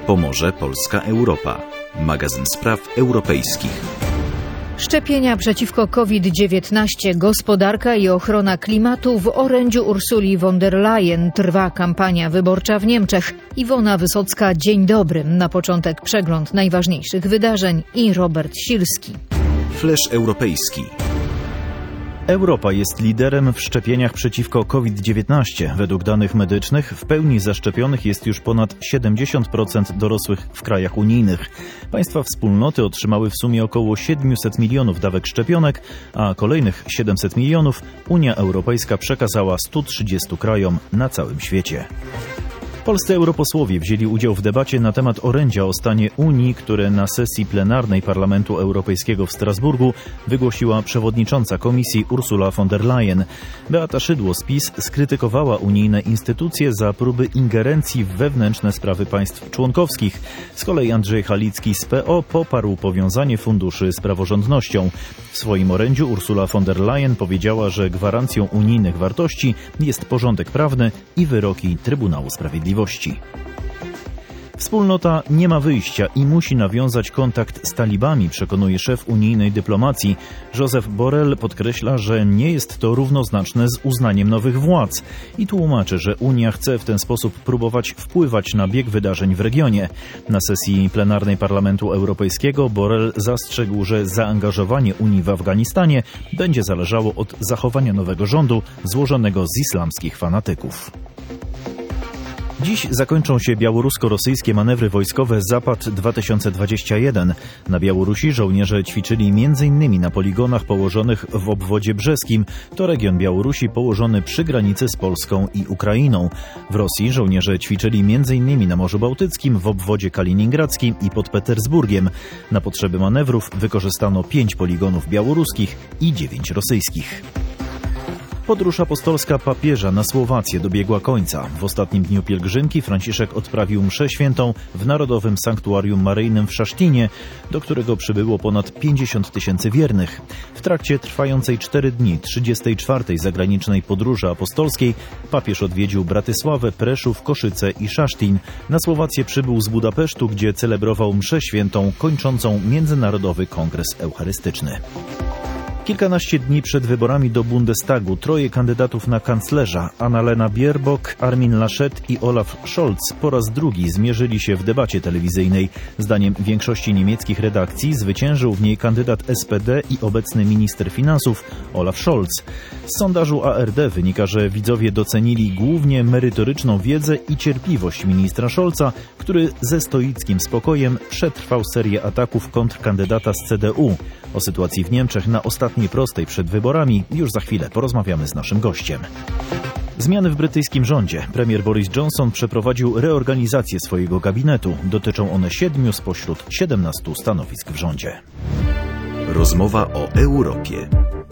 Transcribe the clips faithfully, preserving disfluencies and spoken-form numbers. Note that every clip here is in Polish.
Pomoże Polska Europa. Magazyn spraw europejskich. Szczepienia przeciwko COVID dziewiętnaście, gospodarka i ochrona klimatu. W orędziu Ursuli von der Leyen trwa kampania wyborcza w Niemczech. Iwona Wysocka, dzień dobry. Na początek przegląd najważniejszych wydarzeń i Robert Silski. Flash europejski. Europa jest liderem w szczepieniach przeciwko COVID dziewiętnaście. Według danych medycznych w pełni zaszczepionych jest już ponad siedemdziesiąt procent dorosłych w krajach unijnych. Państwa wspólnoty otrzymały w sumie około siedemset milionów dawek szczepionek, a kolejnych siedemset milionów Unia Europejska przekazała stu trzydziestu krajom na całym świecie. Polscy europosłowie wzięli udział w debacie na temat orędzia o stanie Unii, które na sesji plenarnej Parlamentu Europejskiego w Strasburgu wygłosiła przewodnicząca Komisji Ursula von der Leyen. Beata Szydło z PiS skrytykowała unijne instytucje za próby ingerencji w wewnętrzne sprawy państw członkowskich. Z kolei Andrzej Halicki z P O poparł powiązanie funduszy z praworządnością. W swoim orędziu Ursula von der Leyen powiedziała, że gwarancją unijnych wartości jest porządek prawny i wyroki Trybunału Sprawiedliwości. Wspólnota nie ma wyjścia i musi nawiązać kontakt z talibami, przekonuje szef unijnej dyplomacji. Josep Borrell podkreśla, że nie jest to równoznaczne z uznaniem nowych władz i tłumaczy, że Unia chce w ten sposób próbować wpływać na bieg wydarzeń w regionie. Na sesji plenarnej Parlamentu Europejskiego Borrell zastrzegł, że zaangażowanie Unii w Afganistanie będzie zależało od zachowania nowego rządu złożonego z islamskich fanatyków. Dziś zakończą się białorusko-rosyjskie manewry wojskowe Zapad dwa tysiące dwadzieścia jeden. Na Białorusi żołnierze ćwiczyli między innymi na poligonach położonych w obwodzie brzeskim. To region Białorusi położony przy granicy z Polską i Ukrainą. W Rosji żołnierze ćwiczyli między innymi na Morzu Bałtyckim, w obwodzie kaliningradzkim i pod Petersburgiem. Na potrzeby manewrów wykorzystano pięć poligonów białoruskich i dziewięć rosyjskich. Podróż apostolska papieża na Słowację dobiegła końca. W ostatnim dniu pielgrzymki Franciszek odprawił mszę świętą w Narodowym Sanktuarium Maryjnym w Szasztinie, do którego przybyło ponad pięćdziesiąt tysięcy wiernych. W trakcie trwającej cztery dni trzydziestej czwartej zagranicznej podróży apostolskiej papież odwiedził Bratysławę, Preszów, Koszyce i Szasztin. Na Słowację przybył z Budapesztu, gdzie celebrował mszę świętą kończącą Międzynarodowy Kongres Eucharystyczny. Kilkanaście dni przed wyborami do Bundestagu troje kandydatów na kanclerza, Annalena Baerbock, Armin Laschet i Olaf Scholz, po raz drugi zmierzyli się w debacie telewizyjnej. Zdaniem większości niemieckich redakcji zwyciężył w niej kandydat S P D i obecny minister finansów Olaf Scholz. Z sondażu A R D wynika, że widzowie docenili głównie merytoryczną wiedzę i cierpliwość ministra Scholza, który ze stoickim spokojem przetrwał serię ataków kontrkandydata z C D U. O sytuacji w Niemczech na ostatniej prostej przed wyborami już za chwilę porozmawiamy z naszym gościem. Zmiany w brytyjskim rządzie. Premier Boris Johnson przeprowadził reorganizację swojego gabinetu. Dotyczą one siedmiu spośród siedemnastu stanowisk w rządzie. Rozmowa o Europie.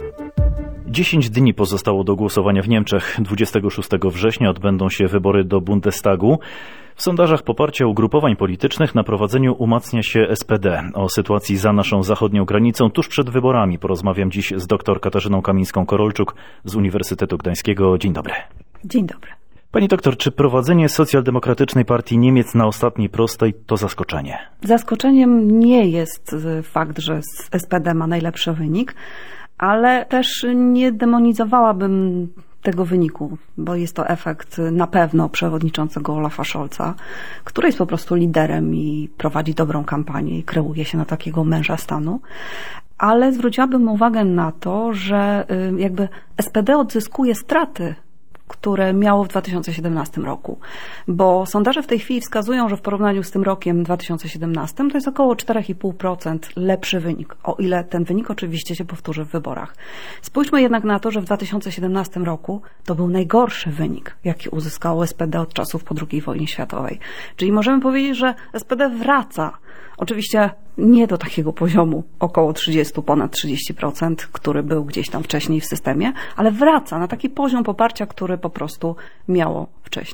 Dziesięć dni pozostało do głosowania w Niemczech. dwudziestego szóstego września odbędą się wybory do Bundestagu. W sondażach poparcia ugrupowań politycznych na prowadzeniu umacnia się S P D. O sytuacji za naszą zachodnią granicą tuż przed wyborami porozmawiam dziś z dr Katarzyną Kamińską-Korolczuk z Uniwersytetu Gdańskiego. Dzień dobry. Dzień dobry. Pani doktor, czy prowadzenie socjaldemokratycznej partii Niemiec na ostatniej prostej to zaskoczenie? Zaskoczeniem nie jest fakt, że S P D ma najlepszy wynik, ale też nie demonizowałabym tego wyniku, bo jest to efekt na pewno przewodniczącego Olafa Scholza, który jest po prostu liderem i prowadzi dobrą kampanię i kreuje się na takiego męża stanu. Ale zwróciłabym uwagę na to, że jakby S P D odzyskuje straty, które miało w dwa tysiące siedemnastym roku, bo sondaże w tej chwili wskazują, że w porównaniu z tym rokiem dwa tysiące siedemnastym to jest około cztery i pół procent lepszy wynik, o ile ten wynik oczywiście się powtórzy w wyborach. Spójrzmy jednak na to, że w dwa tysiące siedemnastym roku to był najgorszy wynik, jaki uzyskało S P D od czasów po drugiej wojnie światowej. Czyli możemy powiedzieć, że S P D wraca. Oczywiście nie do takiego poziomu, około trzydzieści, ponad trzydzieści procent, który był gdzieś tam wcześniej w systemie, ale wraca na taki poziom poparcia, który po prostu miało wcześniej.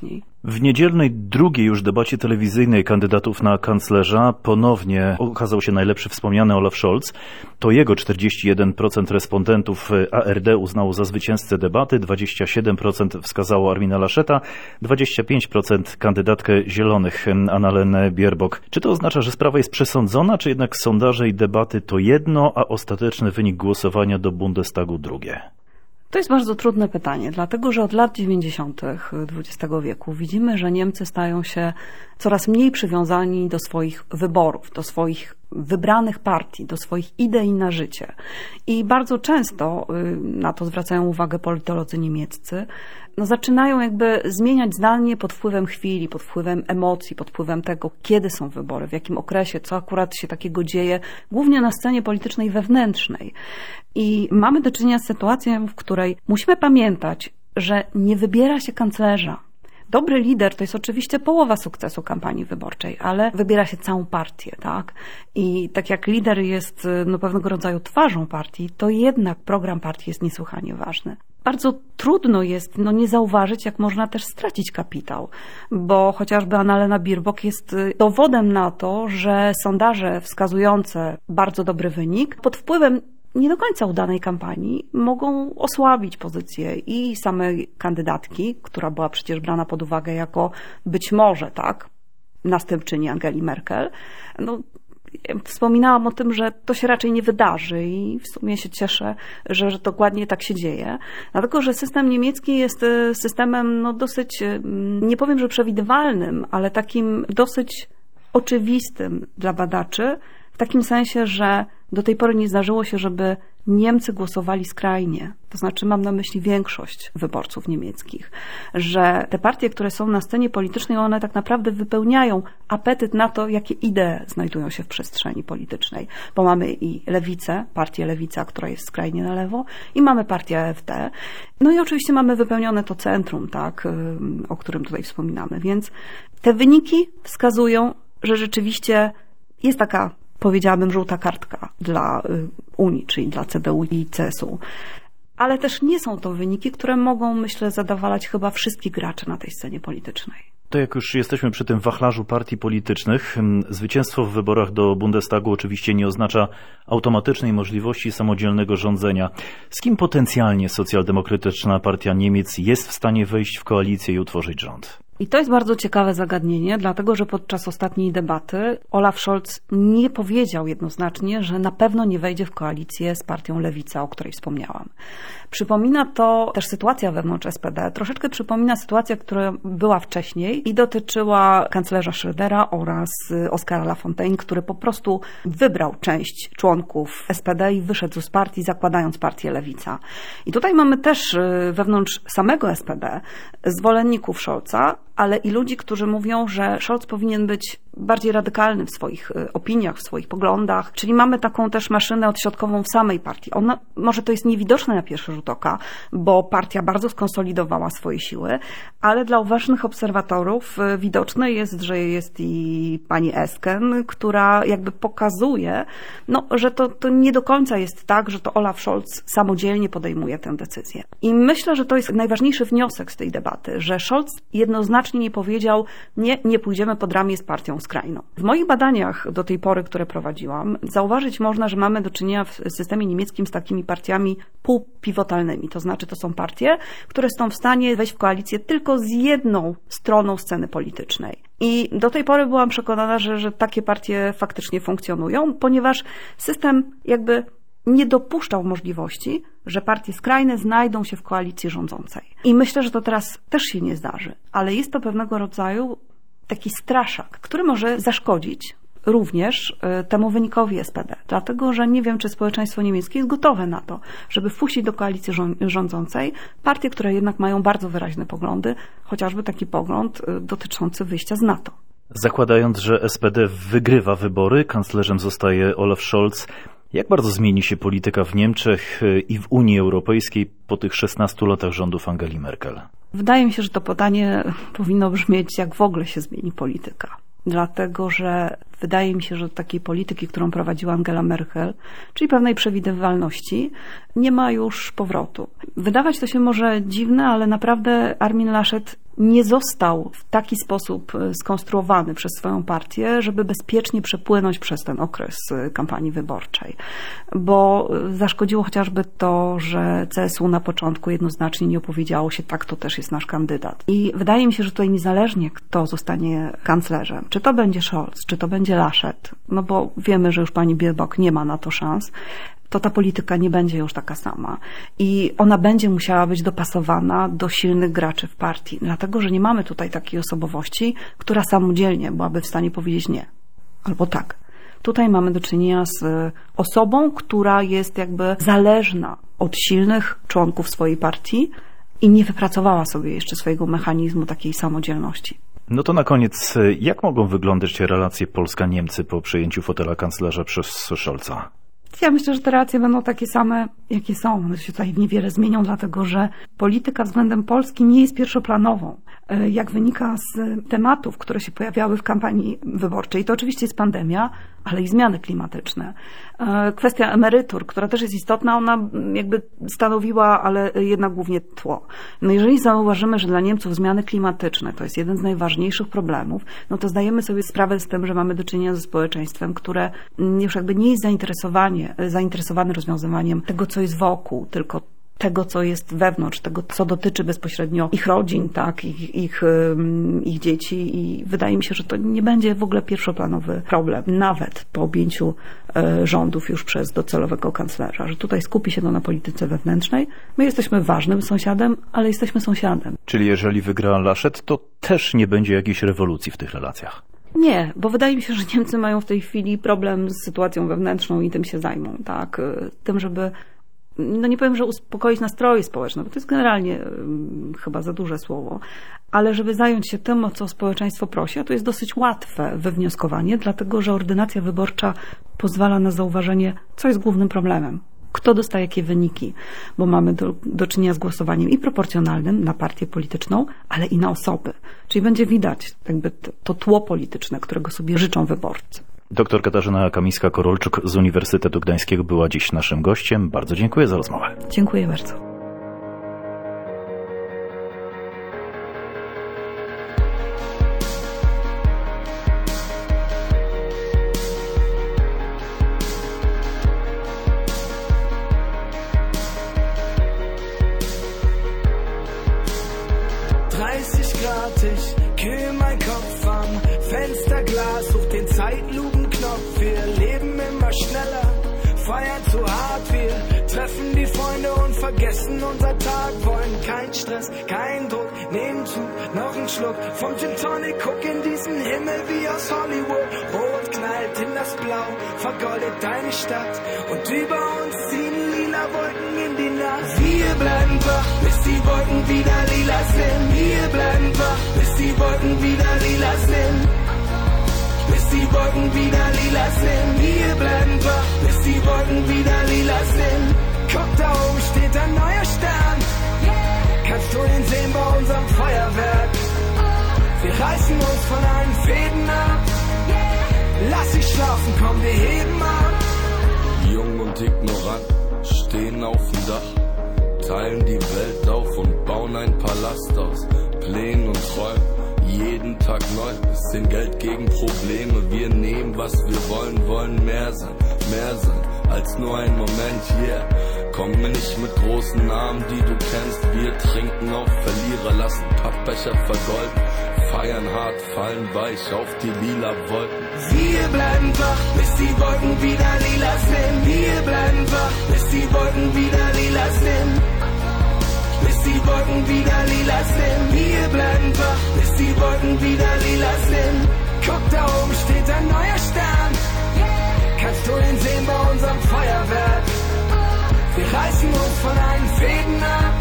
W niedzielnej drugiej już debacie telewizyjnej kandydatów na kanclerza ponownie okazał się najlepszy wspomniany Olaf Scholz. To jego czterdzieści jeden procent respondentów A R D uznało za zwycięzcę debaty, dwadzieścia siedem procent wskazało Armina Lascheta, dwadzieścia pięć procent kandydatkę Zielonych Annalenę Baerbock. Czy to oznacza, że sprawa jest przesądzona, czy jednak sondaże i debaty to jedno, a ostateczny wynik głosowania do Bundestagu drugie? To jest bardzo trudne pytanie, dlatego że od lat dziewięćdziesiątych dwudziestego wieku widzimy, że Niemcy stają się coraz mniej przywiązani do swoich wyborów, do swoich wybranych partii, do swoich idei na życie. I bardzo często, na to zwracają uwagę politolodzy niemieccy, no zaczynają jakby zmieniać zdanie pod wpływem chwili, pod wpływem emocji, pod wpływem tego, kiedy są wybory, w jakim okresie, co akurat się takiego dzieje, głównie na scenie politycznej wewnętrznej. I mamy do czynienia z sytuacją, w której musimy pamiętać, że nie wybiera się kanclerza. Dobry lider to jest oczywiście połowa sukcesu kampanii wyborczej, ale wybiera się całą partię, tak? I tak jak lider jest no, pewnego rodzaju twarzą partii, to jednak program partii jest niesłychanie ważny. Bardzo trudno jest no, nie zauważyć, jak można też stracić kapitał, bo chociażby Annalena Baerbock jest dowodem na to, że sondaże wskazujące bardzo dobry wynik pod wpływem nie do końca udanej kampanii mogą osłabić pozycję i samej kandydatki, która była przecież brana pod uwagę jako być może, tak, następczyni Angeli Merkel. No, wspominałam o tym, że to się raczej nie wydarzy i w sumie się cieszę, że, że dokładnie tak się dzieje. Dlatego, że system niemiecki jest systemem no, dosyć, nie powiem, że przewidywalnym, ale takim dosyć oczywistym dla badaczy, w takim sensie, że do tej pory nie zdarzyło się, żeby Niemcy głosowali skrajnie. To znaczy mam na myśli większość wyborców niemieckich. Że te partie, które są na scenie politycznej, one tak naprawdę wypełniają apetyt na to, jakie idee znajdują się w przestrzeni politycznej. Bo mamy i lewicę, partię Lewica, która jest skrajnie na lewo, i mamy partię A F D. No i oczywiście mamy wypełnione to centrum, tak, o którym tutaj wspominamy. Więc te wyniki wskazują, że rzeczywiście jest taka, powiedziałabym, żółta kartka dla Unii, czyli dla C D U i C S U. Ale też nie są to wyniki, które mogą, myślę, zadowalać chyba wszystkich graczy na tej scenie politycznej. To jak już jesteśmy przy tym wachlarzu partii politycznych, zwycięstwo w wyborach do Bundestagu oczywiście nie oznacza automatycznej możliwości samodzielnego rządzenia. Z kim potencjalnie socjaldemokratyczna partia Niemiec jest w stanie wejść w koalicję i utworzyć rząd? I to jest bardzo ciekawe zagadnienie, dlatego że podczas ostatniej debaty Olaf Scholz nie powiedział jednoznacznie, że na pewno nie wejdzie w koalicję z partią Lewica, o której wspomniałam. Przypomina to też sytuacja wewnątrz S P D. Troszeczkę przypomina sytuację, która była wcześniej i dotyczyła kanclerza Schrödera oraz Oskara Lafontaine, który po prostu wybrał część członków S P D i wyszedł z partii, zakładając partię Lewica. I tutaj mamy też wewnątrz samego S P D zwolenników Scholza, ale i ludzi, którzy mówią, że Scholz powinien być bardziej radykalny w swoich opiniach, w swoich poglądach, czyli mamy taką też maszynę odśrodkową w samej partii. Ona, może to jest niewidoczne na pierwszy rzut oka, bo partia bardzo skonsolidowała swoje siły, ale dla uważnych obserwatorów widoczne jest, że jest i pani Esken, która jakby pokazuje, no, że to, to nie do końca jest tak, że to Olaf Scholz samodzielnie podejmuje tę decyzję. I myślę, że to jest najważniejszy wniosek z tej debaty, że Scholz jednoznacznie nie powiedział, nie, nie pójdziemy pod ramię z partią skrajną. W moich badaniach do tej pory, które prowadziłam, zauważyć można, że mamy do czynienia w systemie niemieckim z takimi partiami półpivotalnymi. To znaczy, to są partie, które są w stanie wejść w koalicję tylko z jedną stroną sceny politycznej. I do tej pory byłam przekonana, że, że takie partie faktycznie funkcjonują, ponieważ system jakby nie dopuszczał możliwości, że partie skrajne znajdą się w koalicji rządzącej. I myślę, że to teraz też się nie zdarzy, ale jest to pewnego rodzaju taki straszak, który może zaszkodzić również temu wynikowi S P D. Dlatego, że nie wiem, czy społeczeństwo niemieckie jest gotowe na to, żeby wpuścić do koalicji rządzącej partie, które jednak mają bardzo wyraźne poglądy, chociażby taki pogląd dotyczący wyjścia z NATO. Zakładając, że S P D wygrywa wybory, kanclerzem zostaje Olaf Scholz, jak bardzo zmieni się polityka w Niemczech i w Unii Europejskiej po tych szesnastu latach rządów Angeli Merkel? Wydaje mi się, że to pytanie powinno brzmieć, jak w ogóle się zmieni polityka. Dlatego, że wydaje mi się, że takiej polityki, którą prowadziła Angela Merkel, czyli pewnej przewidywalności, nie ma już powrotu. Wydawać to się może dziwne, ale naprawdę Armin Laschet nie został w taki sposób skonstruowany przez swoją partię, żeby bezpiecznie przepłynąć przez ten okres kampanii wyborczej. Bo zaszkodziło chociażby to, że C S U na początku jednoznacznie nie opowiedziało się, tak, to też jest nasz kandydat. I wydaje mi się, że tutaj niezależnie kto zostanie kanclerzem, czy to będzie Scholz, czy to będzie Laschet, no bo wiemy, że już pani Baerbock nie ma na to szans, to ta polityka nie będzie już taka sama. I ona będzie musiała być dopasowana do silnych graczy w partii, dlatego że nie mamy tutaj takiej osobowości, która samodzielnie byłaby w stanie powiedzieć nie, albo tak. Tutaj mamy do czynienia z osobą, która jest jakby zależna od silnych członków swojej partii i nie wypracowała sobie jeszcze swojego mechanizmu takiej samodzielności. No to na koniec, jak mogą wyglądać relacje Polska-Niemcy po przejęciu fotela kanclerza przez Scholza? Ja myślę, że te relacje będą takie same, jakie są. One się tutaj niewiele zmienią, dlatego że polityka względem Polski nie jest pierwszoplanową. Jak wynika z tematów, które się pojawiały w kampanii wyborczej, to oczywiście jest pandemia, ale i zmiany klimatyczne. Kwestia emerytur, która też jest istotna, ona jakby stanowiła, ale jednak głównie tło. No jeżeli zauważymy, że dla Niemców zmiany klimatyczne to jest jeden z najważniejszych problemów, no to zdajemy sobie sprawę z tym, że mamy do czynienia ze społeczeństwem, które już jakby nie jest zainteresowanie, zainteresowane rozwiązywaniem tego, co jest wokół, tylko tego, co jest wewnątrz, tego, co dotyczy bezpośrednio ich rodzin, tak, ich, ich, ich dzieci i wydaje mi się, że to nie będzie w ogóle pierwszoplanowy problem, nawet po objęciu rządów już przez docelowego kanclerza, że tutaj skupi się to na polityce wewnętrznej. My jesteśmy ważnym sąsiadem, ale jesteśmy sąsiadem. Czyli jeżeli wygra Laschet, to też nie będzie jakiejś rewolucji w tych relacjach? Nie, bo wydaje mi się, że Niemcy mają w tej chwili problem z sytuacją wewnętrzną i tym się zajmą, tak, tym, żeby no nie powiem, że uspokoić nastroje społeczne, bo to jest generalnie um, chyba za duże słowo, ale żeby zająć się tym, o co społeczeństwo prosi, a to jest dosyć łatwe wywnioskowanie, dlatego że ordynacja wyborcza pozwala na zauważenie, co jest głównym problemem. Kto dostaje jakie wyniki, bo mamy do, do czynienia z głosowaniem i proporcjonalnym na partię polityczną, ale i na osoby. Czyli będzie widać jakby to, to tło polityczne, którego sobie życzą wyborcy. Doktor Katarzyna Kamińska-Korolczuk z Uniwersytetu Gdańskiego była dziś naszym gościem. Bardzo dziękuję za rozmowę. Dziękuję bardzo. dreißig Grad, ich kühl mein Kopf am Fensterglas, such den Zeitlupenknopf. Wir leben immer schneller, feiern zu hart. Wir treffen die Freunde und vergessen unser Tag. Wollen kein Stress, kein Druck, nehmen zu, noch ein Schluck vom Gin Tonic. Guck in diesen Himmel wie aus Hollywood. Rot knallt in das Blau, vergoldet deine Stadt. Und über uns ziehen lila Wolken in die Nacht. Wir bleiben wach, bis die Wolken wieder lila sind. Wir bleiben wach, bis die Wolken wieder lila sind. Bis die Wolken wieder lila sind. Wir bleiben wach, bis die Wolken wieder lila sind. Guck, da oben steht ein neuer Stern. Kannst du ihn sehen bei unserem Feuerwerk? Wir reißen uns von allen Fäden ab. Lass dich schlafen, komm, wir heben ab. Jung und ignorant, stehen auf dem Dach, teilen die Welt auf und bauen ein Palast aus Plänen und Träumen. Jeden Tag neu, bisschen Geld gegen Probleme. Wir nehmen, was wir wollen, wollen mehr sein, mehr sein als nur ein Moment, yeah. Komm mir nicht mit großen Namen, die du kennst. Wir trinken auf Verlierer, lassen Pappbecher vergolden. Feiern hart, fallen weich auf die lila Wolken. Wir bleiben wach, bis die Wolken wieder lila sind. Wir bleiben wach, bis die Wolken wieder lila sind. Bis die Wolken wieder lila sind. Wir bleiben wach, bis die Wolken wieder lila sind. Guck, da oben steht ein neuer Stern. Kannst du ihn sehen bei unserem Feuerwerk? Wir reißen uns von allen Fäden ab.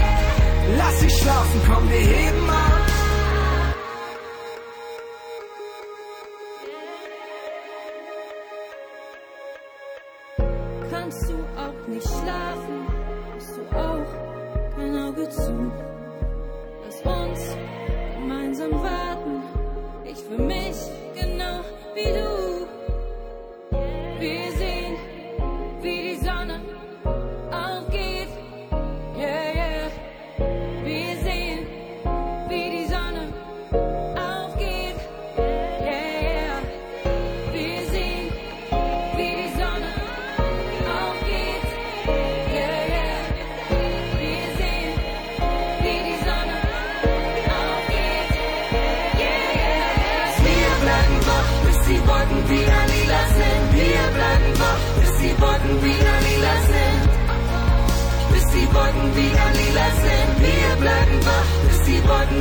Lass dich schlafen, komm, wir heben ab. Kannst du auch nicht schlafen? Hast du auch kein Auge zu? Lass uns gemeinsam warten. Ich für mich genau wie du. Wir sehen, wie die Sonne aufgeht. Yeah, yeah. Wir sehen, wie die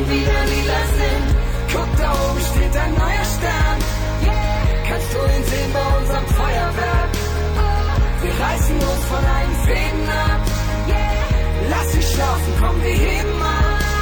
wieder lila sind. Guck, da oben steht ein neuer Stern. Kannst du ihn sehen bei unserem Feuerwerk? Wir reißen uns von allen Fäden ab. Lass dich schlafen, komm, wir heben ab.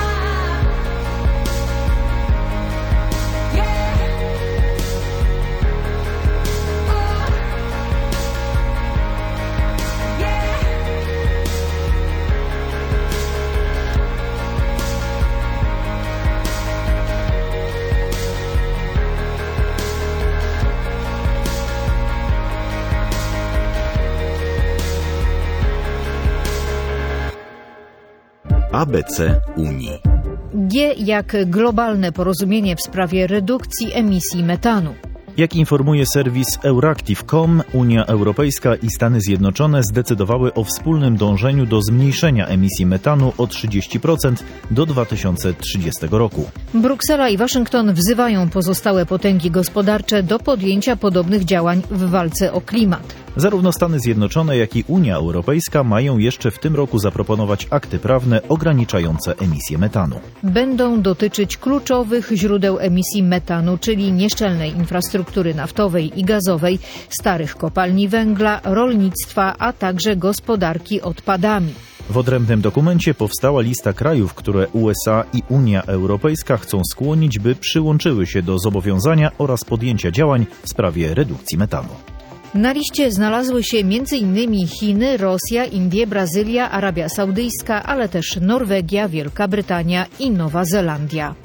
A B C Unii. G jak globalne porozumienie w sprawie redukcji emisji metanu. Jak informuje serwis Euractiv kropka com, Unia Europejska i Stany Zjednoczone zdecydowały o wspólnym dążeniu do zmniejszenia emisji metanu o trzydzieści procent do dwa tysiące trzydziestego roku. Bruksela i Waszyngton wzywają pozostałe potęgi gospodarcze do podjęcia podobnych działań w walce o klimat. Zarówno Stany Zjednoczone, jak i Unia Europejska mają jeszcze w tym roku zaproponować akty prawne ograniczające emisję metanu. Będą dotyczyć kluczowych źródeł emisji metanu, czyli nieszczelnej infrastruktury naftowej i gazowej, starych kopalni węgla, rolnictwa, a także gospodarki odpadami. W odrębnym dokumencie powstała lista krajów, które U S A i Unia Europejska chcą skłonić, by przyłączyły się do zobowiązania oraz podjęcia działań w sprawie redukcji metanu. Na liście znalazły się między innymi Chiny, Rosja, Indie, Brazylia, Arabia Saudyjska, ale też Norwegia, Wielka Brytania i Nowa Zelandia.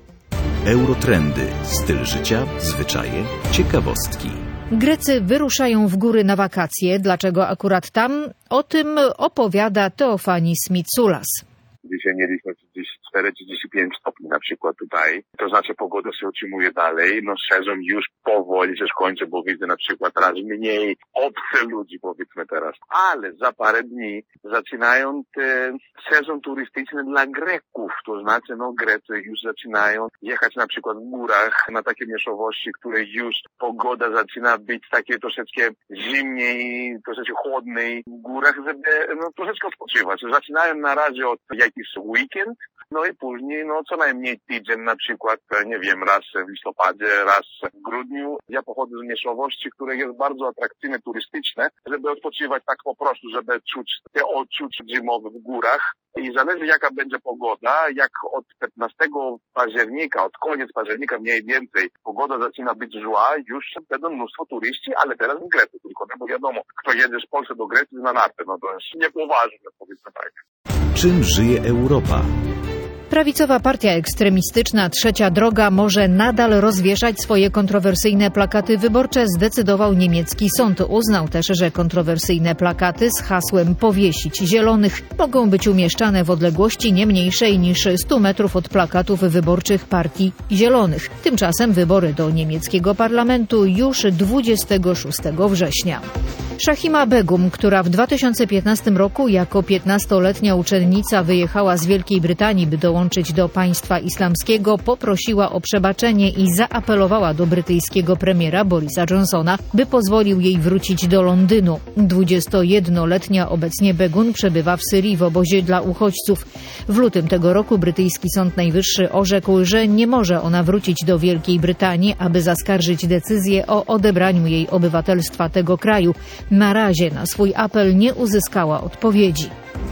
Eurotrendy. Styl życia, zwyczaje, ciekawostki. Grecy wyruszają w góry na wakacje. Dlaczego akurat tam? O tym opowiada Teofanis Mitsoulas. Dzisiaj mieliśmy trzydzieści cztery trzydzieści pięć stopni na przykład tutaj. To znaczy pogoda się utrzymuje dalej. No sezon już powoli się kończy, bo widzę na przykład raz mniej obcy ludzi, powiedzmy teraz. Ale za parę dni zaczynają ten sezon turystyczny dla Greków. To znaczy no Grecy już zaczynają jechać na przykład w górach na takie miejscowości, które już pogoda zaczyna być takie troszeczkę zimniej, troszeczkę chłodniej w górach, żeby no, troszeczkę odpoczywać. Zaczynają na razie od jakiś weekend, no i później no co najmniej tydzień na przykład, nie wiem, raz w listopadzie, raz w grudniu. Ja pochodzę z miejscowości, które jest bardzo atrakcyjne, turystyczne, żeby odpoczywać tak po prostu, żeby czuć te odczucia zimowe w górach. I zależy jaka będzie pogoda, jak od piętnastego października, od koniec października mniej więcej pogoda zaczyna być zła, już będą mnóstwo turyści, ale teraz w Grecji tylko, no bo wiadomo, kto jedzie z Polski do Grecji na narty, no to jest niepoważne, powiedzmy tak. Czym żyje Europa? Prawicowa partia ekstremistyczna Trzecia Droga może nadal rozwieszać swoje kontrowersyjne plakaty wyborcze, zdecydował niemiecki sąd. Uznał też, że kontrowersyjne plakaty z hasłem „Powiesić zielonych” mogą być umieszczane w odległości nie mniejszej niż stu metrów od plakatów wyborczych Partii Zielonych. Tymczasem wybory do niemieckiego parlamentu już dwudziestego szóstego września. Szahima Begum, która w dwa tysiące piętnastym roku jako piętnastoletnia uczennica wyjechała z Wielkiej Brytanii, by dołączyć do państwa islamskiego, poprosiła o przebaczenie i zaapelowała do brytyjskiego premiera Borisa Johnsona, by pozwolił jej wrócić do Londynu. dwudziestojednoletnia obecnie Begum przebywa w Syrii w obozie dla uchodźców. W lutym tego roku brytyjski Sąd Najwyższy orzekł, że nie może ona wrócić do Wielkiej Brytanii, aby zaskarżyć decyzję o odebraniu jej obywatelstwa tego kraju. Na razie na swój apel nie uzyskała odpowiedzi.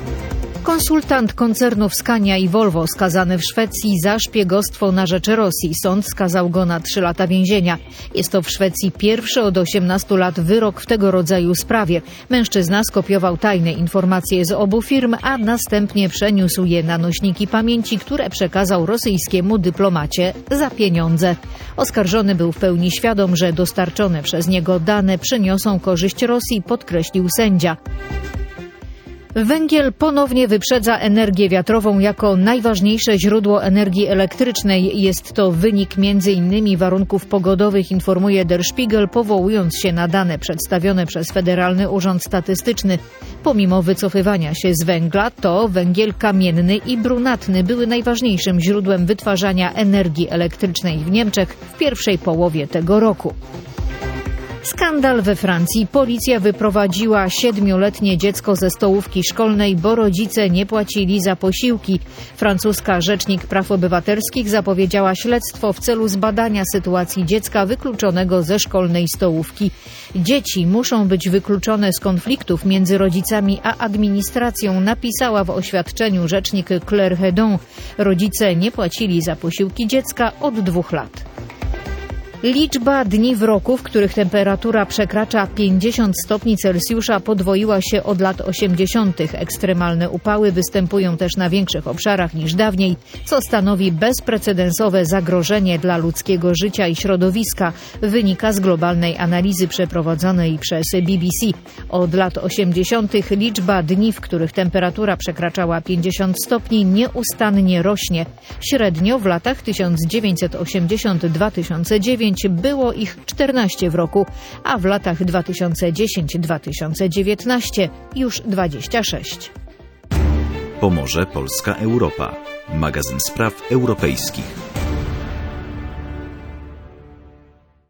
Konsultant koncernów Scania i Volvo skazany w Szwecji za szpiegostwo na rzecz Rosji. Sąd skazał go na trzy lata więzienia. Jest to w Szwecji pierwszy od osiemnastu lat wyrok w tego rodzaju sprawie. Mężczyzna skopiował tajne informacje z obu firm, a następnie przeniósł je na nośniki pamięci, które przekazał rosyjskiemu dyplomacie za pieniądze. Oskarżony był w pełni świadom, że dostarczone przez niego dane przyniosą korzyść Rosji, podkreślił sędzia. Węgiel ponownie wyprzedza energię wiatrową jako najważniejsze źródło energii elektrycznej. Jest to wynik między innymi warunków pogodowych, informuje Der Spiegel, powołując się na dane przedstawione przez Federalny Urząd Statystyczny. Pomimo wycofywania się z węgla, to węgiel kamienny i brunatny były najważniejszym źródłem wytwarzania energii elektrycznej w Niemczech w pierwszej połowie tego roku. Skandal we Francji. Policja wyprowadziła siedmioletnie dziecko ze stołówki szkolnej, bo rodzice nie płacili za posiłki. Francuska rzecznik praw obywatelskich zapowiedziała śledztwo w celu zbadania sytuacji dziecka wykluczonego ze szkolnej stołówki. Dzieci muszą być wykluczone z konfliktów między rodzicami a administracją, napisała w oświadczeniu rzecznik Claire Hédon. Rodzice nie płacili za posiłki dziecka od dwóch lat. Liczba dni w roku, w których temperatura przekracza pięćdziesiąt stopni Celsjusza, podwoiła się od lat osiemdziesiątych. Ekstremalne upały występują też na większych obszarach niż dawniej, co stanowi bezprecedensowe zagrożenie dla ludzkiego życia i środowiska, wynika z globalnej analizy przeprowadzonej przez B B C. Od lat osiemdziesiątych liczba dni, w których temperatura przekraczała pięćdziesiąt stopni, nieustannie rośnie. Średnio w latach tysiąc dziewięćset osiemdziesiąt do dwa tysiące dziewięć było ich czternaście w roku, a w latach dwa tysiące dziesiąt do dwa tysiące dziewiętnaście już dwadzieścia sześć. Pomorze Polska Europa. Magazyn spraw europejskich.